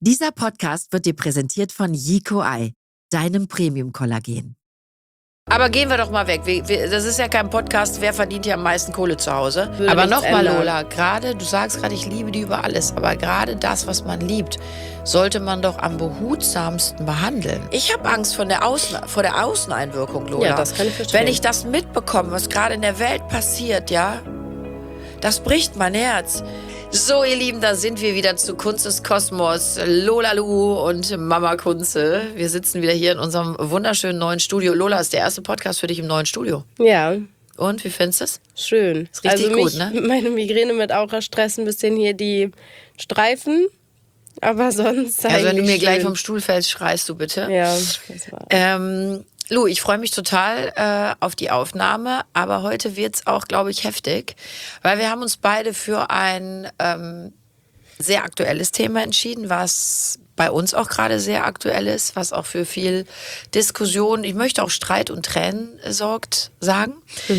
Dieser Podcast wird dir präsentiert von Yico Eye, deinem Premium-Kollagen. Aber gehen wir doch mal weg. Das ist ja kein Podcast, wer verdient ja am meisten Kohle zu Hause. Würde Aber nichts nochmal, ändern. Lola, du sagst gerade, ich liebe die über alles. Aber gerade das, was man liebt, sollte man doch am behutsamsten behandeln. Ich habe Angst vor der Außeneinwirkung, Lola. Ja, das kann ich verstehen. Wenn ich das mitbekomme, was gerade in der Welt passiert, ja, das bricht mein Herz. So, ihr Lieben, da sind wir wieder zu Kunst des Kosmos. Lola Lu und Mama Kunze. Wir sitzen wieder hier in unserem wunderschönen neuen Studio. Lola, ist der erste Podcast für dich im neuen Studio. Ja, Und, wie findest du es? schön. Ist richtig also gut, mich, ne? Meine Migräne mit Aura Stress ein bisschen hier die Streifen, aber sonst Also, wenn du mir eigentlich gleich schön. vom Stuhl fällst, schreist du bitte. Ja, das war... Lu, ich freue mich total auf die Aufnahme, aber heute wird's auch, glaube ich, heftig, weil wir haben uns beide für ein sehr aktuelles Thema entschieden, was bei uns auch gerade sehr aktuell ist, was auch für viel Diskussion, ich möchte auch Streit und Tränen sagen.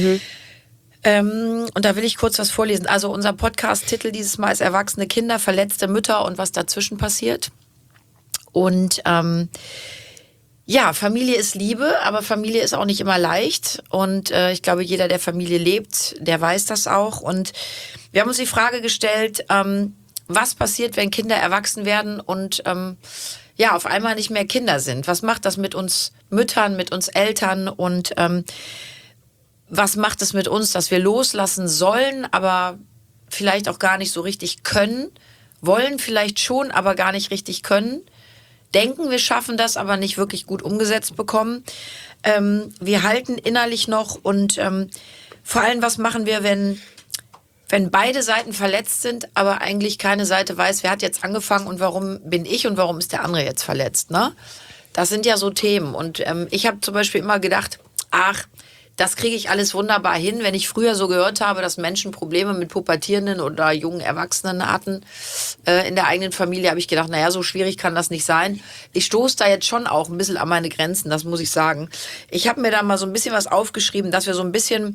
Und da will ich kurz was vorlesen. Also unser Podcast-Titel dieses Mal ist Erwachsene Kinder, verletzte Mütter und was dazwischen passiert. Und ja, Familie ist Liebe, aber Familie ist auch nicht immer leicht. Und ich glaube, jeder, der Familie lebt, der weiß das auch. Und wir haben uns die Frage gestellt, was passiert, wenn Kinder erwachsen werden und ja, auf einmal nicht mehr Kinder sind? Was macht das mit uns Müttern, mit uns Eltern? Und was macht es mit uns, dass wir loslassen sollen, aber vielleicht auch gar nicht so richtig können? Wollen vielleicht schon, aber gar nicht richtig können? Denken, wir schaffen das, aber nicht wirklich gut umgesetzt bekommen. Wir halten innerlich noch und vor allem, was machen wir, wenn beide Seiten verletzt sind, aber eigentlich keine Seite weiß, wer hat jetzt angefangen und warum bin ich und warum ist der andere jetzt verletzt, ne? Das sind ja so Themen. Und ich habe zum Beispiel immer gedacht, ach, das kriege ich alles wunderbar hin. Wenn ich früher so gehört habe, dass Menschen Probleme mit pubertierenden oder jungen Erwachsenen hatten in der eigenen Familie, habe ich gedacht, naja, so schwierig kann das nicht sein. Ich stoße da jetzt schon auch ein bisschen an meine Grenzen, das muss ich sagen. Ich habe mir da mal so ein bisschen was aufgeschrieben, dass wir so ein bisschen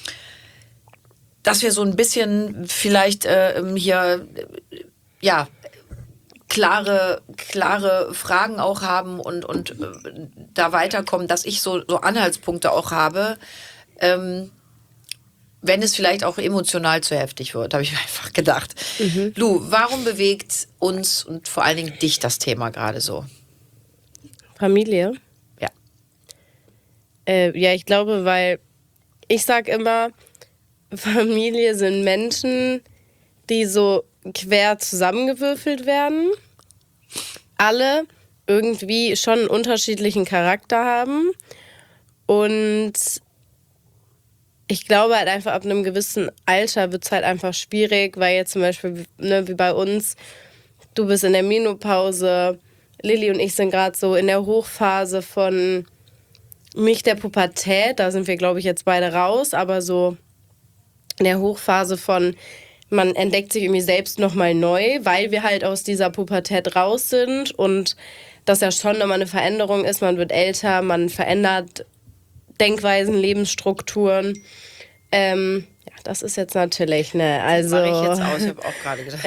vielleicht hier, ja, klare Fragen auch haben und da weiterkommen, dass ich so Anhaltspunkte auch habe, wenn es vielleicht auch emotional zu heftig wird, habe ich mir einfach gedacht. Lu, warum bewegt uns und vor allen Dingen dich das Thema gerade so? Familie? Ja. Ja, ich glaube, weil ich sag immer, Familie sind Menschen, die so quer zusammengewürfelt werden. Alle irgendwie schon einen unterschiedlichen Charakter haben. Und ich glaube halt einfach, ab einem gewissen Alter wird es halt einfach schwierig, weil jetzt zum Beispiel, ne, wie bei uns, du bist in der Menopause, Lilly und ich sind gerade so in der Hochphase von nicht der Pubertät, da sind wir, glaube ich, jetzt beide raus, aber so in der Hochphase von, man entdeckt sich irgendwie selbst nochmal neu, weil wir halt aus dieser Pubertät raus sind und das ja schon nochmal eine Veränderung ist. Man wird älter, man verändert Denkweisen, Lebensstrukturen. Ja, das ist jetzt natürlich, ne, also... Mache ich jetzt aus, ich habe auch gerade gedacht.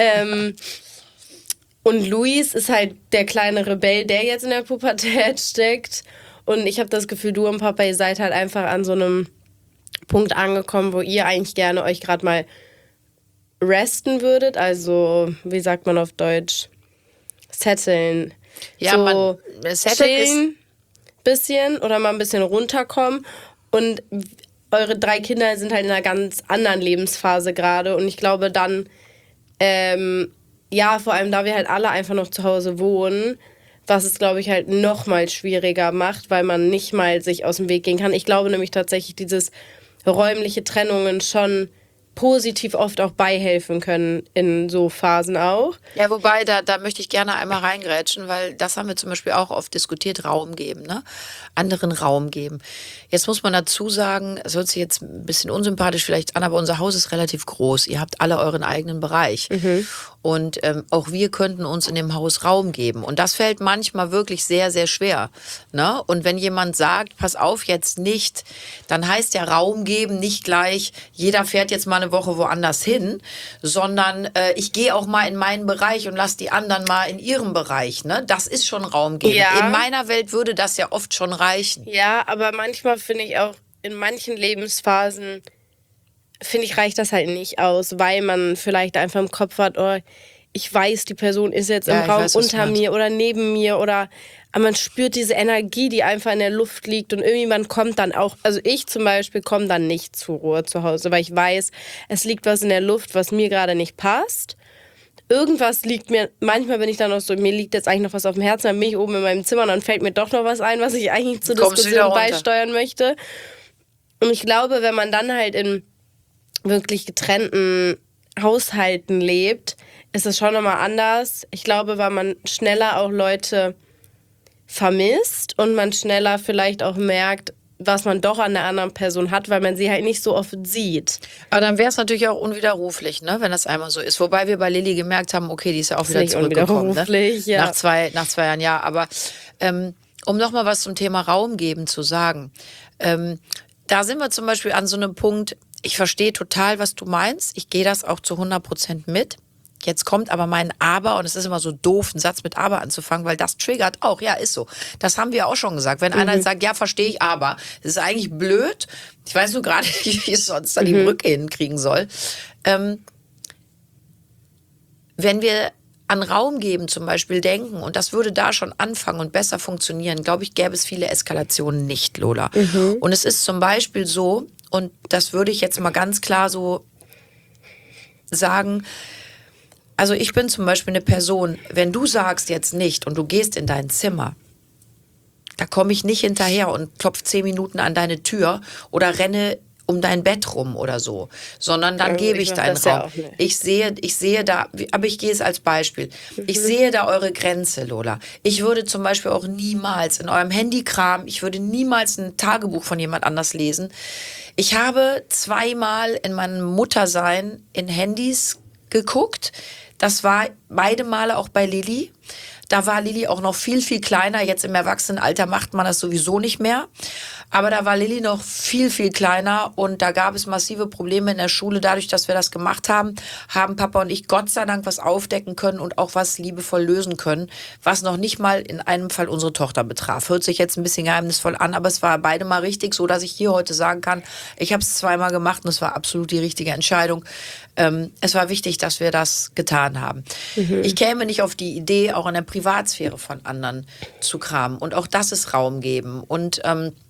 Und Luis ist halt der kleine Rebell, der jetzt in der Pubertät steckt. Und ich habe das Gefühl, du und Papa, ihr seid halt einfach an so einem Punkt angekommen, wo ihr eigentlich gerne euch gerade mal resten würdet. Also, wie sagt man auf Deutsch? Setteln. Ja, so Setteln ist... chillen bisschen oder mal ein bisschen runterkommen. Und eure 3 Kinder sind halt in einer ganz anderen Lebensphase gerade. Und ich glaube dann, ja, vor allem da wir halt alle einfach noch zu Hause wohnen, was es, glaube ich, halt noch mal schwieriger macht, weil man nicht mal sich aus dem Weg gehen kann. Ich glaube nämlich tatsächlich, dieses räumliche Trennungen schon positiv oft auch beihelfen können in so Phasen auch. Ja, wobei, da möchte ich gerne einmal reingrätschen, weil das haben wir zum Beispiel auch oft diskutiert, Raum geben, ne? Anderen Raum geben. Jetzt muss man dazu sagen, es hört sich jetzt ein bisschen unsympathisch vielleicht an, aber unser Haus ist relativ groß. Ihr habt alle euren eigenen Bereich. Und auch wir könnten uns in dem Haus Raum geben. Und das fällt manchmal wirklich sehr, sehr schwer, ne? Und wenn jemand sagt, pass auf, jetzt nicht, dann heißt ja Raum geben nicht gleich, jeder fährt jetzt mal eine eine Woche woanders hin, sondern ich gehe auch mal in meinen Bereich und lasse die anderen mal in ihrem Bereich. Ne? Das ist schon Raum geben. Ja. In meiner Welt würde das ja oft schon reichen. Ja, aber manchmal finde ich auch, in manchen Lebensphasen, finde ich, reicht das halt nicht aus, weil man vielleicht einfach im Kopf hat, oh, ich weiß, die Person ist jetzt im Raum unter mir oder neben mir oder aber man spürt diese Energie, die einfach in der Luft liegt und irgendwie man kommt dann auch, also ich zum Beispiel komme dann nicht zur Ruhe zu Hause, weil ich weiß, es liegt was in der Luft, was mir gerade nicht passt. Irgendwas liegt mir, manchmal bin ich dann noch so, mir liegt jetzt eigentlich noch was auf dem Herzen, dann bin ich oben in meinem Zimmer und dann fällt mir doch noch was ein, was ich eigentlich zur Diskussion beisteuern möchte. Und ich glaube, wenn man dann halt in wirklich getrennten Haushalten lebt, ist es schon nochmal anders. Ich glaube, weil man schneller auch Leute vermisst und man schneller vielleicht auch merkt, was man doch an der anderen Person hat, weil man sie halt nicht so oft sieht. Aber dann wäre es natürlich auch unwiderruflich, ne, wenn das einmal so ist. Wobei wir bei Lilly gemerkt haben, okay, die ist ja auch wieder zurückgekommen. Ne? Ja. Nach zwei Jahren, ja. Aber um nochmal was zum Thema Raum geben zu sagen, da sind wir zum Beispiel an so einem Punkt, ich verstehe total, was du meinst. Ich gehe das auch zu 100% mit. Jetzt kommt aber mein Aber, und es ist immer so doof, einen Satz mit Aber anzufangen, weil das triggert auch. Ja, ist so. Das haben wir auch schon gesagt. Wenn einer sagt, ja, verstehe ich, aber, das ist eigentlich blöd. Ich weiß nur gerade nicht, wie ich sonst da die Brücke hinkriegen soll. Wenn wir an Raum geben zum Beispiel denken, und das würde da schon anfangen und besser funktionieren, glaube ich, gäbe es viele Eskalationen nicht, Lola. Und es ist zum Beispiel so, und das würde ich jetzt mal ganz klar so sagen, also ich bin zum Beispiel eine Person, wenn du sagst jetzt nicht und du gehst in dein Zimmer, da komme ich nicht hinterher und klopfe 10 Minuten an deine Tür oder renne um dein Bett rum oder so, sondern dann gebe ich deinen Raum. Ja, ich sehe da, aber ich gehe es als Beispiel. Ich sehe da eure Grenze, Lola. Ich würde zum Beispiel auch niemals in eurem Handykram, ich würde niemals ein Tagebuch von jemand anders lesen. Ich habe 2-mal in meinem Muttersein in Handys geguckt. Das war beide Male auch bei Lilly. Da war Lilly auch noch viel, viel kleiner. Jetzt im Erwachsenenalter macht man das sowieso nicht mehr. Aber da war Lilly noch viel, viel kleiner und da gab es massive Probleme in der Schule. Dadurch, dass wir das gemacht haben, haben Papa und ich Gott sei Dank was aufdecken können und auch was liebevoll lösen können, was noch nicht mal in einem Fall unsere Tochter betraf. Hört sich jetzt ein bisschen geheimnisvoll an, aber es war beide mal richtig, so dass ich hier heute sagen kann, ich habe es 2-mal gemacht und es war absolut die richtige Entscheidung. Es war wichtig, dass wir das getan haben. Ich käme nicht auf die Idee, auch in der Privatsphäre von anderen zu kramen. Und auch das ist Raum geben. Und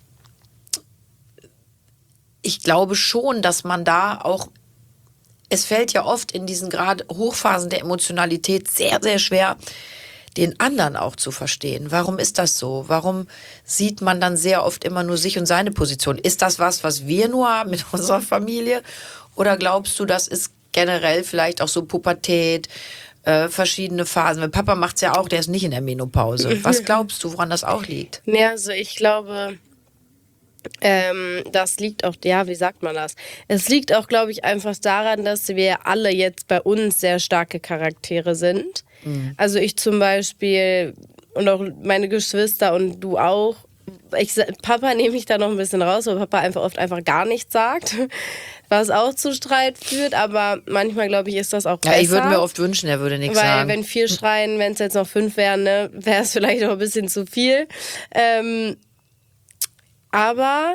ich glaube schon, dass man da auch, es fällt ja oft in diesen gerade Hochphasen der Emotionalität sehr, sehr schwer, den anderen auch zu verstehen. Warum ist das so? Warum sieht man dann sehr oft immer nur sich und seine Position? Ist das was wir nur haben mit unserer Familie? Oder glaubst du, das ist generell vielleicht auch so Pubertät, verschiedene Phasen? Weil Papa macht es ja auch, der ist nicht in der Menopause. Was glaubst du, woran das auch liegt? Ja, also ich glaube, das liegt auch, ja, wie sagt man das? Es liegt auch, glaube ich, einfach daran, dass wir alle jetzt bei uns sehr starke Charaktere sind. Also ich zum Beispiel und auch meine Geschwister und du auch. Papa nehme ich da noch ein bisschen raus, weil Papa oft einfach gar nichts sagt, was auch zu Streit führt, aber manchmal, glaube ich, ist das auch besser. Ja, ich würde mir oft wünschen, er würde nichts sagen. Weil wenn 4 schreien, wenn es jetzt noch 5 wären, ne, wäre es vielleicht noch ein bisschen zu viel. Aber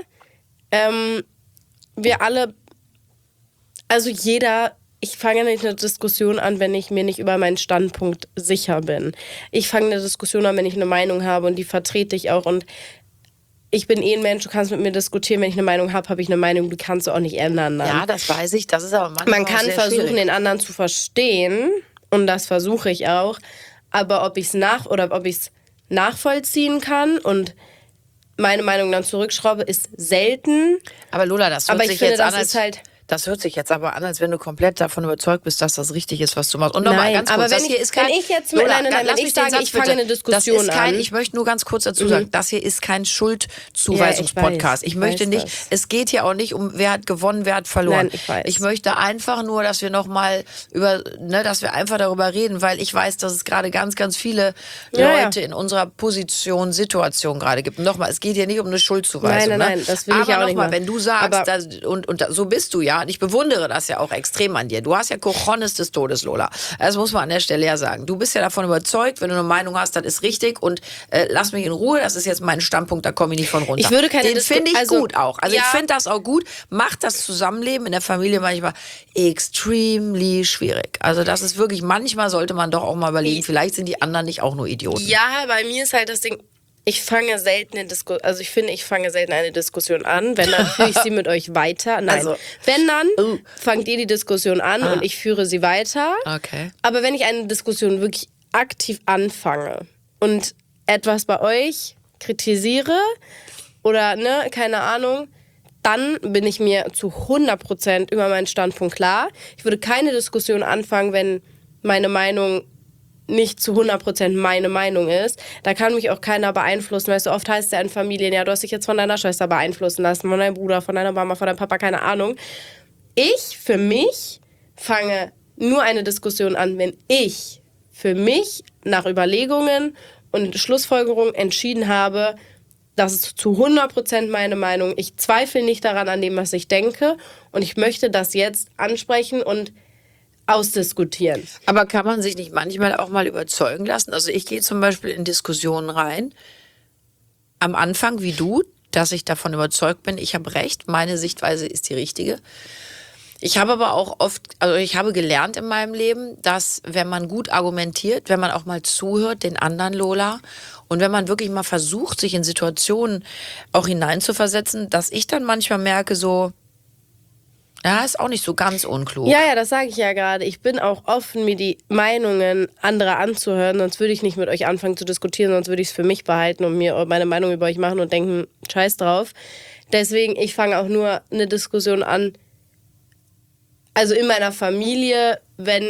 wir alle, also jeder, ich fange nicht eine Diskussion an, wenn ich mir nicht über meinen Standpunkt sicher bin. Ich fange eine Diskussion an, wenn ich eine Meinung habe und die vertrete ich auch. Und ich bin ein Mensch, du kannst mit mir diskutieren, wenn ich eine Meinung habe, habe ich eine Meinung, die kannst du auch nicht ändern. Dann. Ja, das weiß ich, das ist aber manchmal man kann sehr versuchen, schwierig. den anderen zu verstehen und das versuche ich auch. Aber ob ich es nachvollziehen kann und meine Meinung dann zurückschraube, ist selten. Aber Lola, das hört aber ich sich finde, jetzt an, das hört sich jetzt aber an, als wenn du komplett davon überzeugt bist, dass das richtig ist, was du machst. Und nochmal Nein, ganz kurz, aber das wenn hier ich- ist kein... wenn ich jetzt- Lola, nein, lass wenn mich ich den sage, Satz ich fange bitte. eine Diskussion Das ist kein, an. ich möchte nur ganz kurz dazu sagen, das hier ist kein Schuldzuweisungspodcast. Ja, ich möchte weiß nicht, das. es geht hier auch nicht um, wer hat gewonnen, wer hat verloren. Nein, ich weiß. Ich möchte einfach nur, dass wir nochmal dass wir einfach darüber reden, weil ich weiß, dass es gerade ganz, ganz viele Ja, Leute in unserer Situation gerade gibt. Und nochmal, es geht hier nicht um eine Schuldzuweisung. Nein, ne? das will ich aber ja auch nicht nochmal, machen. wenn du sagst, Aber- und so bist du ja, ja. Und ich bewundere das ja auch extrem an dir. Du hast ja Cojones des Todes, Lola. Das muss man an der Stelle ja sagen. Du bist ja davon überzeugt, wenn du eine Meinung hast, das ist richtig und lass mich in Ruhe, das ist jetzt mein Standpunkt, da komme ich nicht von runter. Ich würde keine Den finde ich gut auch. Also ja. ich finde das auch gut. Macht das Zusammenleben in der Familie manchmal extremely schwierig. Also das ist wirklich, manchmal sollte man doch auch mal überlegen, vielleicht sind die anderen nicht auch nur Idioten. Ja, bei mir ist halt das Ding, ich fange selten eine Diskussion, also ich finde, ich fange selten eine Diskussion an. Wenn, dann führe ich sie mit euch weiter. Nein, Also, wenn dann, fangt ihr die Diskussion an und ich führe sie weiter. Okay. Aber wenn ich eine Diskussion wirklich aktiv anfange und etwas bei euch kritisiere oder, ne, keine Ahnung, dann bin ich mir zu 100% über meinen Standpunkt klar. Ich würde keine Diskussion anfangen, wenn meine Meinung nicht zu 100% meine Meinung ist. Da kann mich auch keiner beeinflussen. Weißt du, oft heißt es ja in Familien, ja, du hast dich jetzt von deiner Schwester beeinflussen lassen, von deinem Bruder, von deiner Mama, von deinem Papa, keine Ahnung. Ich, für mich, fange nur eine Diskussion an, wenn ich für mich nach Überlegungen und Schlussfolgerungen entschieden habe, das ist zu 100% meine Meinung. Ich zweifle nicht daran, an dem, was ich denke. Und ich möchte das jetzt ansprechen und ausdiskutieren. Aber kann man sich nicht manchmal auch mal überzeugen lassen? Also ich gehe zum Beispiel in Diskussionen rein, am Anfang wie du, dass ich davon überzeugt bin, ich habe recht, meine Sichtweise ist die richtige. Ich habe aber auch oft, also ich habe gelernt in meinem Leben, dass wenn man gut argumentiert, wenn man auch mal zuhört, den anderen, Lola, und wenn man wirklich mal versucht, sich in Situationen auch hineinzuversetzen, dass ich dann manchmal merke so, ja, ist auch nicht so ganz unklug. Ja, das sage ich ja gerade. Ich bin auch offen, mir die Meinungen anderer anzuhören. Sonst würde ich nicht mit euch anfangen zu diskutieren, sonst würde ich es für mich behalten und mir meine Meinung über euch machen und denken, scheiß drauf. Deswegen, ich fange auch nur eine Diskussion an, also in meiner Familie, weil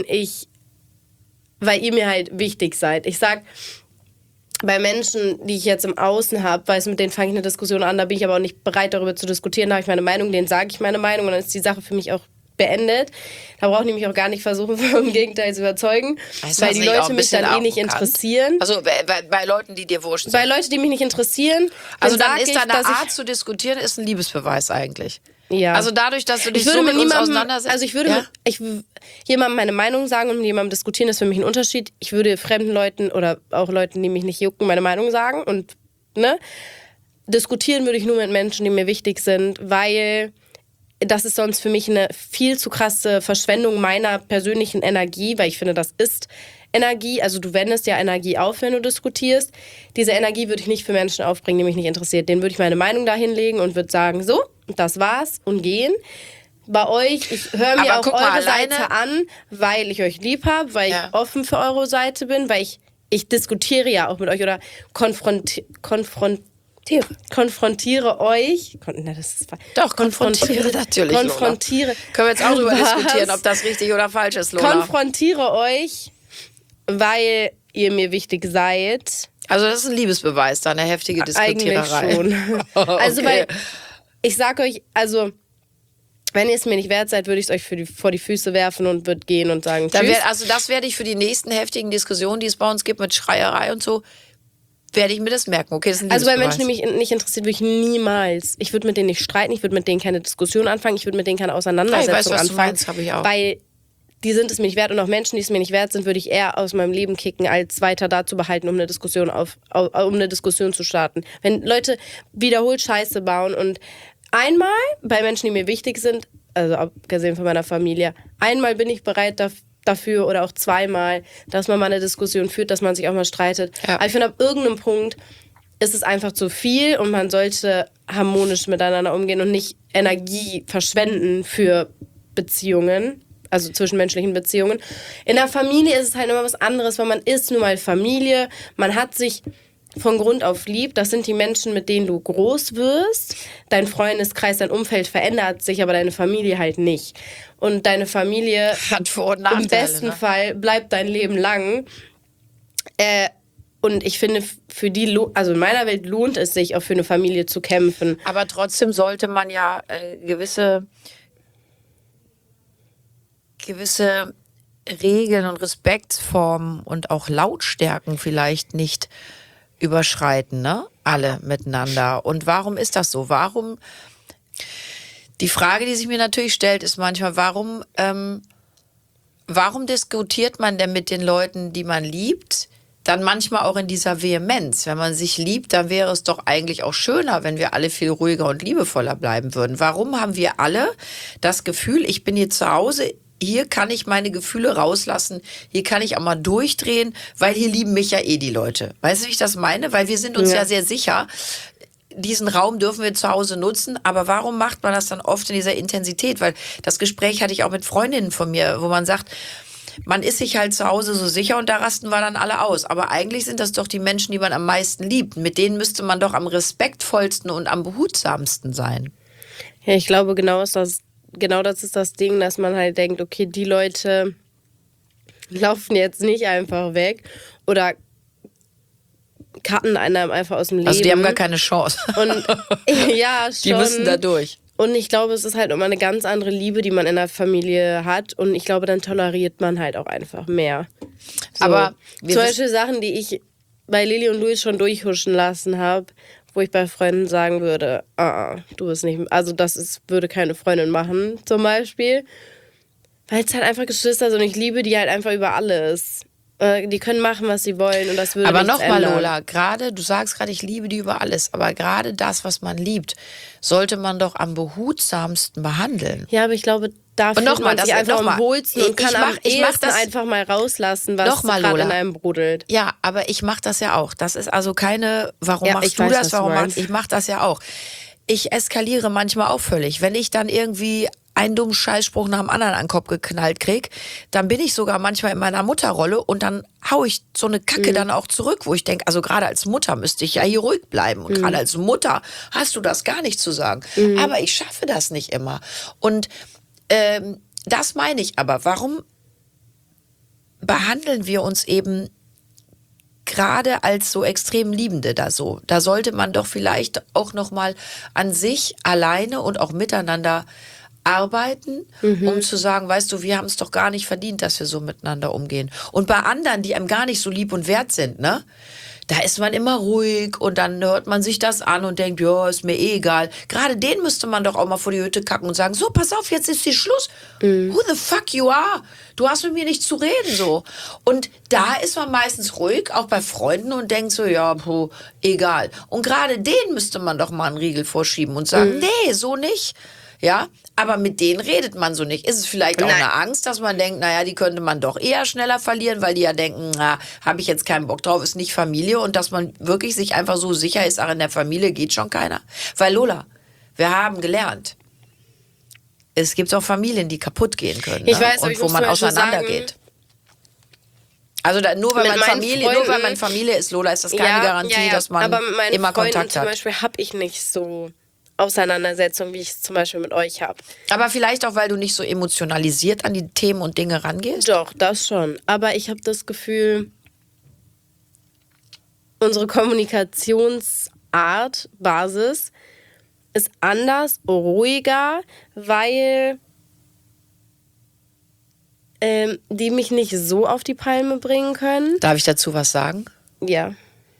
ihr mir halt wichtig seid. Ich sag, bei Menschen, die ich jetzt im Außen habe, weiß, mit denen fange ich eine Diskussion an, da bin ich aber auch nicht bereit, darüber zu diskutieren. Da habe ich meine Meinung, denen sage ich meine Meinung und dann ist die Sache für mich auch beendet. Da brauche ich mich auch gar nicht versuchen, vom Gegenteil zu überzeugen, weil die Leute mich dann nicht interessieren. Also bei Leuten, die dir wurscht sind. Bei Leuten, die mich nicht interessieren. Also dann ist deine Art zu diskutieren ist ein Liebesbeweis eigentlich. Ja. Also dadurch, dass du dich so mit uns auseinandersetzt. Also ich würde jemandem meine Meinung sagen und mit jemandem diskutieren, ist für mich ein Unterschied. Ich würde fremden Leuten oder auch Leuten, die mich nicht jucken, meine Meinung sagen. Und diskutieren würde ich nur mit Menschen, die mir wichtig sind, weil das ist sonst für mich eine viel zu krasse Verschwendung meiner persönlichen Energie, weil ich finde, das ist Energie, also du wendest ja Energie auf, wenn du diskutierst. Diese Energie würde ich nicht für Menschen aufbringen, die mich nicht interessiert. Denen würde ich meine Meinung da hinlegen und würde sagen, so, das war's und gehen. Bei euch, ich höre mir auch eure Seite an, weil ich euch lieb habe, weil ich offen für eure Seite bin, weil ich diskutiere ja auch mit euch oder konfrontiere euch. Konfrontiere natürlich, konfrontiere. Lola. Können wir jetzt auch darüber diskutieren, ob das richtig oder falsch ist, Lola. Konfrontiere euch, weil ihr mir wichtig seid. Also das ist ein Liebesbeweis, da eine heftige Diskutiererei. Eigentlich schon. Okay. Also weil, ich sag euch, also wenn ihr es mir nicht wert seid, würde ich es euch vor die Füße werfen und würde gehen und sagen tschüss. Also das werde ich für die nächsten heftigen Diskussionen, die es bei uns gibt mit Schreierei und so, werde ich mir das merken. Okay, das ist ein also bei Liebesbeweis. Menschen, die mich nicht interessiert, würde ich niemals. Ich würde mit denen nicht streiten, ich würde mit denen keine Diskussion anfangen, ich würde mit denen keine Auseinandersetzung anfangen. Du meinst, habe ich auch. Weil die sind es mir nicht wert und auch Menschen, die es mir nicht wert sind, würde ich eher aus meinem Leben kicken, als weiter da zu behalten, um eine Diskussion um eine Diskussion zu starten. Wenn Leute wiederholt Scheiße bauen und einmal bei Menschen, die mir wichtig sind, also abgesehen von meiner Familie, einmal bin ich bereit dafür oder auch zweimal, dass man mal eine Diskussion führt, dass man sich auch mal streitet. Ja. Aber ich finde, ab irgendeinem Punkt ist es einfach zu viel und man sollte harmonisch miteinander umgehen und nicht Energie verschwenden für Beziehungen, also zwischenmenschlichen Beziehungen. In der Familie ist es halt immer was anderes, weil man ist nun mal Familie, man hat sich von Grund auf lieb, das sind die Menschen, mit denen du groß wirst. Dein Freundeskreis, dein Umfeld verändert sich, aber deine Familie halt nicht. Und deine Familie hat Vor- und Nachteile, im besten Fall bleibt dein Leben lang. Und ich finde, für die, also in meiner Welt lohnt es sich, auch für eine Familie zu kämpfen. Aber trotzdem sollte man ja gewisse Regeln und Respektsformen und auch Lautstärken vielleicht nicht überschreiten, ne? Alle miteinander. Und warum ist das so? Warum? Die Frage, die sich mir natürlich stellt, ist manchmal, warum diskutiert man denn mit den Leuten, die man liebt, dann manchmal auch in dieser Vehemenz? Wenn man sich liebt, dann wäre es doch eigentlich auch schöner, wenn wir alle viel ruhiger und liebevoller bleiben würden. Warum haben wir alle das Gefühl, ich bin hier zu Hause, hier kann ich meine Gefühle rauslassen, hier kann ich auch mal durchdrehen, weil hier lieben mich ja eh die Leute. Weißt du, wie ich das meine? Weil wir sind uns ja sehr sicher, diesen Raum dürfen wir zu Hause nutzen, aber warum macht man das dann oft in dieser Intensität? Weil das Gespräch hatte ich auch mit Freundinnen von mir, wo man sagt, man ist sich halt zu Hause so sicher und da rasten wir dann alle aus. Aber eigentlich sind das doch die Menschen, die man am meisten liebt. Mit denen müsste man doch am respektvollsten und am behutsamsten sein. Ja, ich glaube, genau das ist das Ding, dass man halt denkt, okay, die Leute laufen jetzt nicht einfach weg oder cutten einem einfach aus dem Leben. Also die haben gar keine Chance. Und ja, schon. Die müssen da durch. Und ich glaube, es ist halt immer eine ganz andere Liebe, die man in der Familie hat. Und ich glaube, dann toleriert man halt auch einfach mehr. So. Aber zum Beispiel Sachen, die ich bei Lili und Luis schon durchhuschen lassen habe, wo ich bei Freunden sagen würde, du bist nicht, also würde keine Freundin machen, zum Beispiel. Weil es halt einfach Geschwister sind und ich liebe die halt einfach über alles. Die können machen, was sie wollen und das würde aber nichts nochmal, ändern. Lola, du sagst gerade, ich liebe die über alles, aber gerade das, was man liebt, sollte man doch am behutsamsten behandeln. Ja, aber ich glaube, da fühlt man sich einfach am wohlsten und kann am ehesten einfach mal rauslassen, was gerade in einem brodelt. Ja, aber ich mache das ja auch. Das ist also keine, warum Ja, machst du das, ich mache das ja auch. Ich eskaliere manchmal auch völlig. Wenn ich dann irgendwie einen dummen Scheißspruch nach dem anderen an den Kopf geknallt krieg, dann bin ich sogar manchmal in meiner Mutterrolle und dann hau ich so eine Kacke dann auch zurück, wo ich denke, also gerade als Mutter müsste ich ja hier ruhig bleiben und gerade als Mutter hast du das gar nicht zu sagen. Aber ich schaffe das nicht immer. Und das meine ich aber. Warum behandeln wir uns eben gerade als so extrem Liebende da so? Da sollte man doch vielleicht auch noch mal an sich alleine und auch miteinander arbeiten, um zu sagen, weißt du, wir haben es doch gar nicht verdient, dass wir so miteinander umgehen. Und bei anderen, die einem gar nicht so lieb und wert sind, ne? Da ist man immer ruhig und dann hört man sich das an und denkt, ja, ist mir eh egal. Gerade denen müsste man doch auch mal vor die Hütte kacken und sagen, so, pass auf, jetzt ist hier Schluss. Who the fuck you are? Du hast mit mir nicht zu reden, so. Und da ist man meistens ruhig, auch bei Freunden und denkt so, ja, egal. Und gerade denen müsste man doch mal einen Riegel vorschieben und sagen, nee, so nicht. Ja, aber mit denen redet man so nicht. Ist es vielleicht auch eine Angst, dass man denkt, naja, die könnte man doch eher schneller verlieren, weil die ja denken, na, habe ich jetzt keinen Bock drauf, ist nicht Familie und dass man wirklich sich einfach so sicher ist, ach, in der Familie geht schon keiner. Weil Lola, wir haben gelernt, es gibt auch Familien, die kaputt gehen können, ich weiß, und wo man auseinandergeht. Also nur weil man Familie ist, Lola, ist das keine Garantie, dass man aber mit meinen immer Freunden Kontakt hat. Zum Beispiel habe ich nicht so Auseinandersetzung, wie ich es zum Beispiel mit euch habe. Aber vielleicht auch, weil du nicht so emotionalisiert an die Themen und Dinge rangehst? Doch, das schon. Aber ich habe das Gefühl, unsere Kommunikationsart, Basis, ist anders, ruhiger, weil die mich nicht so auf die Palme bringen können. Darf ich dazu was sagen? Ja.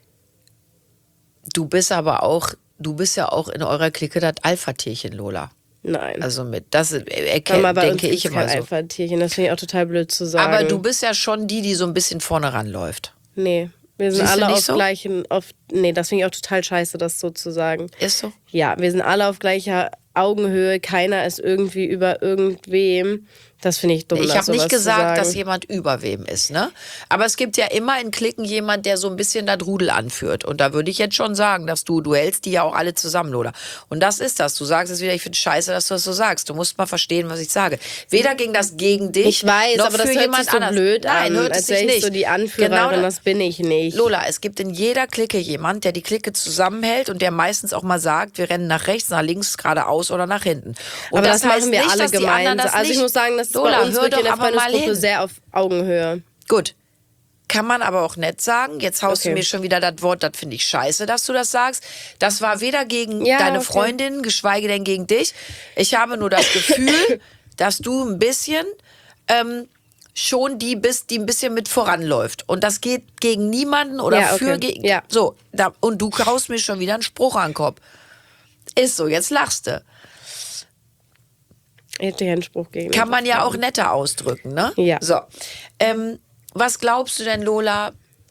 Du bist ja auch in eurer Clique das Alpha-Tierchen, Lola. Nein. Also das denke ich immer so. Alpha-Tierchen, das finde ich auch total blöd zu sagen. Aber du bist ja schon die so ein bisschen vorne ranläuft. Nee, wir sind Siehst alle du nicht auf so? nee, das finde ich auch total scheiße, das so zu sagen. Ist so? Ja, wir sind alle auf gleicher Augenhöhe, keiner ist irgendwie über irgendwem. Das finde ich dumm. Ich habe nicht gesagt, dass jemand jemand über wem ist, ne? Aber es gibt ja immer in Cliquen jemand, der so ein bisschen das Rudel anführt. Und da würde ich jetzt schon sagen, dass du hältst die ja auch alle zusammen, Lola. Und das ist das. Du sagst es wieder, ich finde es scheiße, dass du das so sagst. Du musst mal verstehen, was ich sage. Weder ging das gegen dich, ich weiß, noch aber das für hört jemand sich so anders. blöd Nein, an, hört es als sich wäre ich nicht. so die Anführerin, Genau das bin ich nicht. Lola, es gibt in jeder Clique jemand, der die Clique zusammenhält und der meistens auch mal sagt, wir rennen nach rechts, nach links, geradeaus oder nach hinten. Und aber das heißt machen wir nicht, alle dass die anderen gemeinsam. das Also ich nicht. muss sagen, das ist Lola, bei uns hör wirklich in doch der aber mal Freundesgruppe hin. sehr auf Augenhöhe. Gut. Kann man aber auch nett sagen. Jetzt haust Okay. du mir schon wieder das Wort, das finde ich scheiße, dass du das sagst. Das war weder gegen deine Freundin, geschweige denn gegen dich. Ich habe nur das Gefühl, dass du ein bisschen schon die bist, die ein bisschen mit voranläuft. Und das geht gegen niemanden oder Ja, okay. Ja. So, und du haust mir schon wieder einen Spruch an den Kopf. Ist so, jetzt lachst du. Ich hätte keinen Spruch gegen. Kann man ja auch netter ausdrücken, ne? Ja. So. Was glaubst du denn, Lola?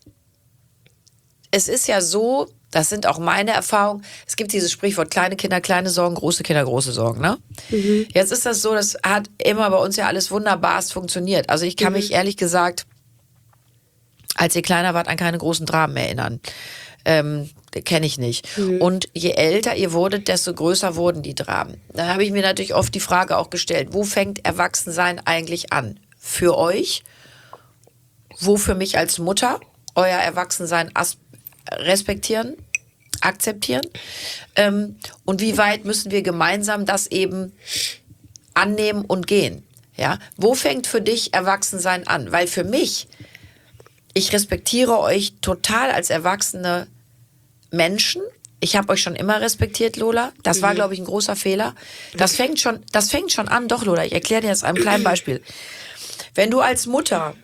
Es ist ja so, das sind auch meine Erfahrungen, es gibt dieses Sprichwort, kleine Kinder, kleine Sorgen, große Kinder, große Sorgen, ne? Jetzt ist das so, das hat immer bei uns ja alles wunderbarst funktioniert. Also ich kann mich ehrlich gesagt, als ihr kleiner wart, an keine großen Dramen erinnern. Kenne ich nicht. Und je älter ihr wurdet, desto größer wurden die Dramen. Da habe ich mir natürlich oft die Frage auch gestellt, wo fängt Erwachsensein eigentlich an? Für euch? Wo für mich als Mutter euer Erwachsensein respektieren, akzeptieren? Und wie weit müssen wir gemeinsam das eben annehmen und gehen? Ja? Wo fängt für dich Erwachsensein an? Weil für mich, ich respektiere euch total als erwachsene Menschen. Ich habe euch schon immer respektiert, Lola. Das war, glaube ich, ein großer Fehler. Das fängt schon an. Doch, Lola, ich erkläre dir das an einem kleinen Beispiel. Wenn du als Mutter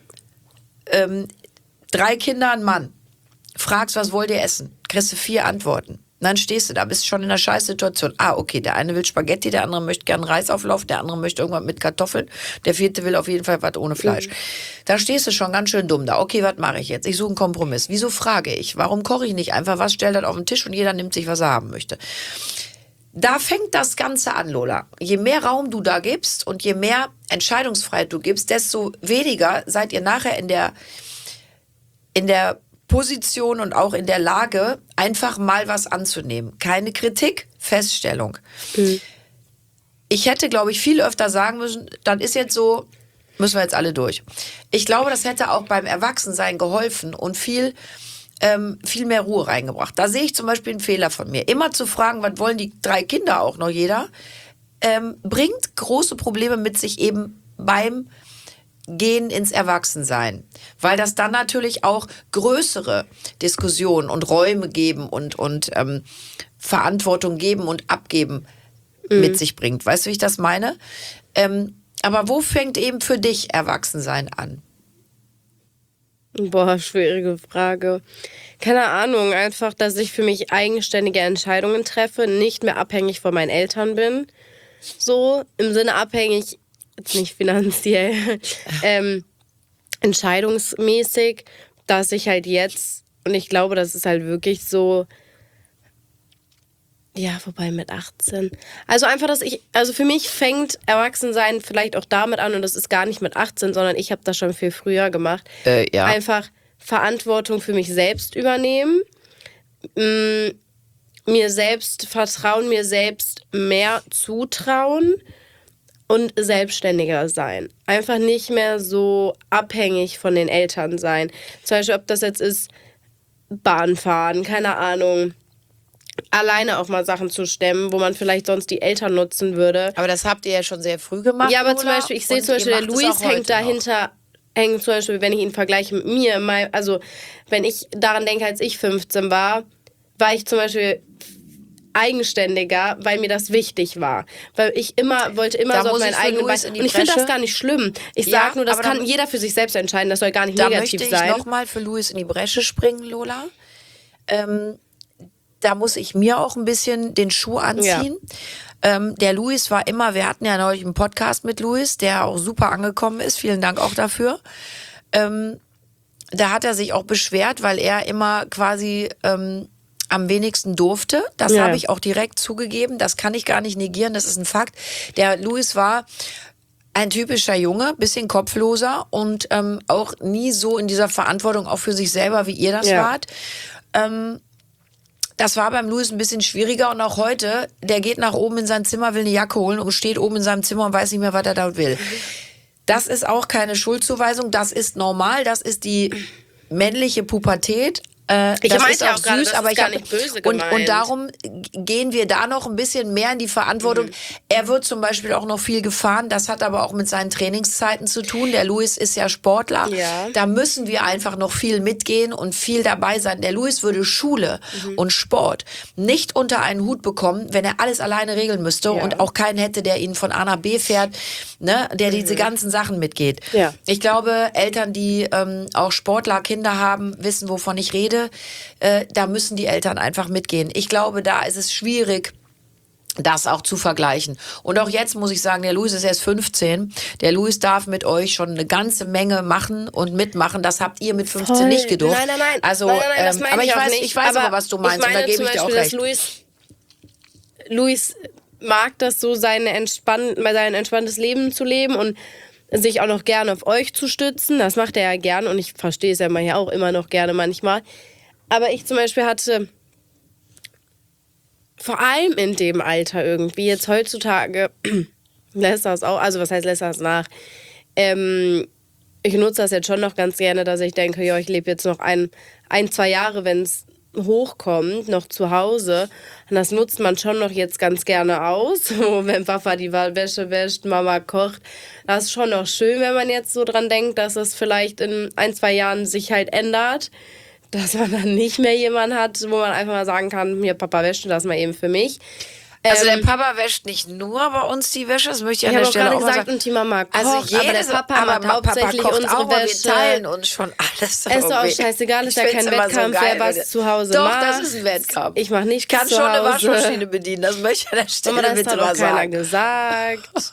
3 Kinder, ein Mann, fragst, was wollt ihr essen, kriegst du 4 Antworten. Und dann stehst du da, bist schon in einer Scheißsituation. Okay, der eine will Spaghetti, der andere möchte gern Reisauflauf, der andere möchte irgendwas mit Kartoffeln, der 4. will auf jeden Fall was ohne Fleisch. Da stehst du schon ganz schön dumm da. Okay, was mache ich jetzt? Ich suche einen Kompromiss. Wieso frage ich? Warum koche ich nicht einfach was, stell das auf den Tisch und jeder nimmt sich, was er haben möchte? Da fängt das Ganze an, Lola. Je mehr Raum du da gibst und je mehr Entscheidungsfreiheit du gibst, desto weniger seid ihr nachher in der Position und auch in der Lage, einfach mal was anzunehmen. Keine Kritik, Feststellung. Ich hätte, glaube ich, viel öfter sagen müssen, dann ist jetzt so, müssen wir jetzt alle durch. Ich glaube, das hätte auch beim Erwachsensein geholfen und viel mehr Ruhe reingebracht. Da sehe ich zum Beispiel einen Fehler von mir. Immer zu fragen, was wollen die 3 Kinder auch noch jeder, bringt große Probleme mit sich eben beim Gehen ins Erwachsensein, weil das dann natürlich auch größere Diskussionen und Räume geben und Verantwortung geben und abgeben mit sich bringt. Weißt du, wie ich das meine? Aber wo fängt eben für dich Erwachsensein an? Boah, schwierige Frage. Keine Ahnung, einfach, dass ich für mich eigenständige Entscheidungen treffe, nicht mehr abhängig von meinen Eltern bin. So, im Sinne abhängig, jetzt nicht finanziell, entscheidungsmäßig, dass ich halt jetzt, und ich glaube, das ist halt wirklich so, ja, wobei mit 18. Also einfach, also für mich fängt Erwachsensein vielleicht auch damit an, und das ist gar nicht mit 18, sondern ich habe das schon viel früher gemacht. Ja. Einfach Verantwortung für mich selbst übernehmen, mir selbst vertrauen, mir selbst mehr zutrauen und selbstständiger sein. Einfach nicht mehr so abhängig von den Eltern sein. Zum Beispiel, ob das jetzt ist, Bahn fahren, keine Ahnung. Alleine auch mal Sachen zu stemmen, wo man vielleicht sonst die Eltern nutzen würde. Aber das habt ihr ja schon sehr früh gemacht. Ja, aber Lola, zum Beispiel, ich sehe zum Beispiel, der Luis hängt dahinter, hängt zum Beispiel, wenn ich ihn vergleiche mit mir, also wenn ich daran denke, als ich 15 war ich zum Beispiel eigenständiger, weil mir das wichtig war. Weil ich wollte immer so auf meinen eigenen Bein. Und ich finde das gar nicht schlimm. Ich sage nur, das kann jeder für sich selbst entscheiden. Das soll gar nicht negativ sein. Da möchte ich nochmal für Luis in die Bresche springen, Lola. Da muss ich mir auch ein bisschen den Schuh anziehen. Ja. Der Luis war immer, wir hatten ja neulich einen Podcast mit Luis, der auch super angekommen ist. Vielen Dank auch dafür. Da hat er sich auch beschwert, weil er immer quasi am wenigsten durfte. Das habe ich auch direkt zugegeben. Das kann ich gar nicht negieren. Das ist ein Fakt. Der Luis war ein typischer Junge, bisschen kopfloser und auch nie so in dieser Verantwortung auch für sich selber, wie ihr das wart. Das war beim Luis ein bisschen schwieriger und auch heute, der geht nach oben in sein Zimmer, will eine Jacke holen und steht oben in seinem Zimmer und weiß nicht mehr, was er da will. Das ist auch keine Schuldzuweisung, das ist normal, das ist die männliche Pubertät. Ich das meinte ist ja auch auch gerade, süß, das aber ist gar nicht böse gemeint. Und darum gehen wir da noch ein bisschen mehr in die Verantwortung. Er wird zum Beispiel auch noch viel gefahren, das hat aber auch mit seinen Trainingszeiten zu tun. Der Luis ist ja Sportler, da müssen wir einfach noch viel mitgehen und viel dabei sein. Der Luis würde Schule und Sport nicht unter einen Hut bekommen, wenn er alles alleine regeln müsste und auch keinen hätte, der ihn von A nach B fährt, ne, der diese ganzen Sachen mitgeht. Ja. Ich glaube, Eltern, die auch Sportler, Kinder haben, wissen, wovon ich rede. Da müssen die Eltern einfach mitgehen. Ich glaube, da ist es schwierig, das auch zu vergleichen. Und auch jetzt muss ich sagen, der Luis ist erst 15. Der Luis darf mit euch schon eine ganze Menge machen und mitmachen. Das habt ihr mit 15 Voll. nicht gedurft. Nein. Also, Das meine aber ich auch weiß, nicht. ich weiß aber, was du meinst. Und da gebe ich dir auch recht. Luis mag das so, sein entspanntes Leben zu leben und sich auch noch gerne auf euch zu stützen. Das macht er ja gern und ich verstehe es ja mal ja auch immer noch gerne manchmal. Aber ich zum Beispiel hatte vor allem in dem Alter irgendwie, jetzt heutzutage, lässt das auch, also was heißt lässt das nach? Ich nutze das jetzt schon noch ganz gerne, dass ich denke, ja, ich lebe jetzt noch 2 Jahre, wenn es hochkommt, noch zu Hause. Und das nutzt man schon noch jetzt ganz gerne aus. So, wenn Papa die Wäsche wäscht, Mama kocht. Das ist schon noch schön, wenn man jetzt so dran denkt, dass es vielleicht in 1-2 Jahren sich halt ändert. Dass man dann nicht mehr jemanden hat, wo man einfach mal sagen kann, hier, Papa wäscht das mal eben für mich. Also der Papa wäscht nicht nur bei uns die Wäsche, das möchte ich an der Stelle auch mal sagen. Und die Mama kocht, Also aber der Papa macht hauptsächlich kocht unsere auch, Wäsche. Wir teilen uns schon alles. Ist doch auch scheißegal, ist ja kein Wettkampf, wer was zu Hause Doch, macht. das ist ein Wettkampf. Ich mach nicht Ich kann zu schon eine Hause. Waschmaschine bedienen, das möchte ich an der Stelle Aber das bitte hat mal auch keiner sagen. gesagt.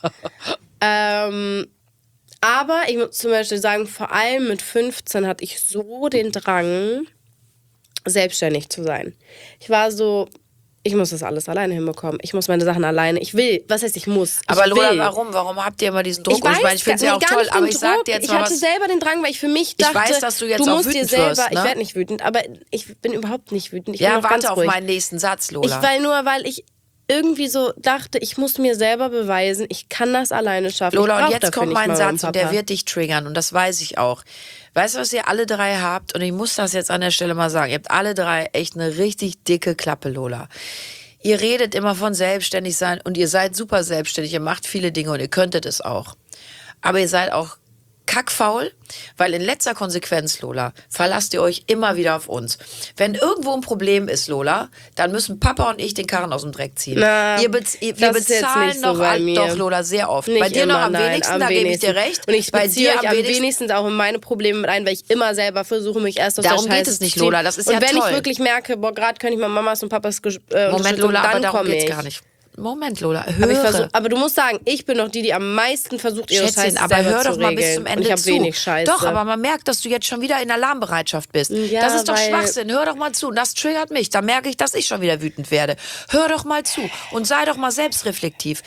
Aber ich muss zum Beispiel sagen, vor allem mit 15 hatte ich so den Drang, selbstständig zu sein. Ich war so, ich muss das alles alleine hinbekommen. Ich muss meine Sachen alleine. Ich will, was heißt ich muss? Aber ich Lola, will. warum? Warum habt ihr immer diesen Druck? Ich weiß, Und ich meine, ich finde es ja auch gar toll, nicht aber den ich sag Druck. dir jetzt Ich mal hatte was. selber den Drang, weil ich für mich dachte, weiß, dass du jetzt auch musst dir wütend selber, wirst, ne? ich werde nicht wütend, aber ich bin überhaupt nicht wütend. Ich bin Ja, noch ganz warte auf ruhig. meinen nächsten Satz, Lola. Weil ich irgendwie so dachte, ich muss mir selber beweisen, ich kann das alleine schaffen. Lola, Ich und brauch jetzt dafür kommt nicht mein Mama Satz und der Papa. wird dich triggern und das weiß ich auch. Weißt du, was ihr alle drei habt? Und ich muss das jetzt an der Stelle mal sagen. Ihr habt alle drei echt eine richtig dicke Klappe, Lola. Ihr redet immer von selbstständig sein und ihr seid super selbstständig. Ihr macht viele Dinge und ihr könntet es auch. Aber ihr seid auch kackfaul, weil in letzter Konsequenz, Lola, verlasst ihr euch immer wieder auf uns. Wenn irgendwo ein Problem ist, Lola, dann müssen Papa und ich den Karren aus dem Dreck ziehen. Na, wir das ist jetzt bezahlen nicht so noch, bei mir. doch, Lola, sehr oft. Nicht Bei dir immer, noch am nein, wenigsten, da gebe ich dir recht. Und ich bei beziehe dir euch am wenigsten auch in meine Probleme mit ein, weil ich immer selber versuche, mich erst aus Darum der Scheiße geht es nicht, zu ziehen. Lola, das ist und ja wenn toll. ich wirklich merke, boah, gerade könnte ich mal Mamas und Papas Moment, unterstützen, Lola, aber dann darum komme geht's ich. gar nicht. Moment, Lola, höre. Aber du musst sagen, ich bin doch die am meisten versucht, ihre Schätzchen, Scheiße aber selber hör zu doch mal bis regeln. zum Ende und ich habe zu. wenig Scheiße. Doch, aber man merkt, dass du jetzt schon wieder in Alarmbereitschaft bist. Ja, das ist doch weil- Schwachsinn. Hör doch mal zu. Das triggert mich. Da merke ich, dass ich schon wieder wütend werde. Hör doch mal zu und sei doch mal selbstreflektiv.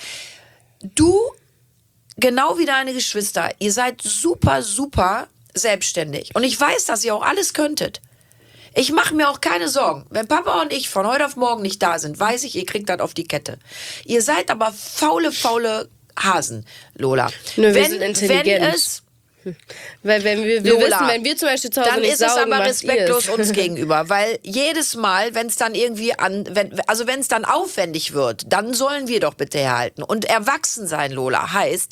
Du, genau wie deine Geschwister, ihr seid super, super selbstständig. Und ich weiß, dass ihr auch alles könntet. Ich mache mir auch keine Sorgen. Wenn Papa und ich von heute auf morgen nicht da sind, weiß ich, ihr kriegt das auf die Kette. Ihr seid aber faule Hasen, Lola. Nö, wir sind intelligent. Wenn es Weil wenn wir Lola, wissen, wenn wir zum Beispiel zu Hause dann nicht ist es saugen, aber macht ihr respektlos es. uns gegenüber, weil jedes Mal, wenn es dann irgendwie wenn es dann aufwendig wird, dann sollen wir doch bitte herhalten. Und erwachsen sein, Lola, heißt,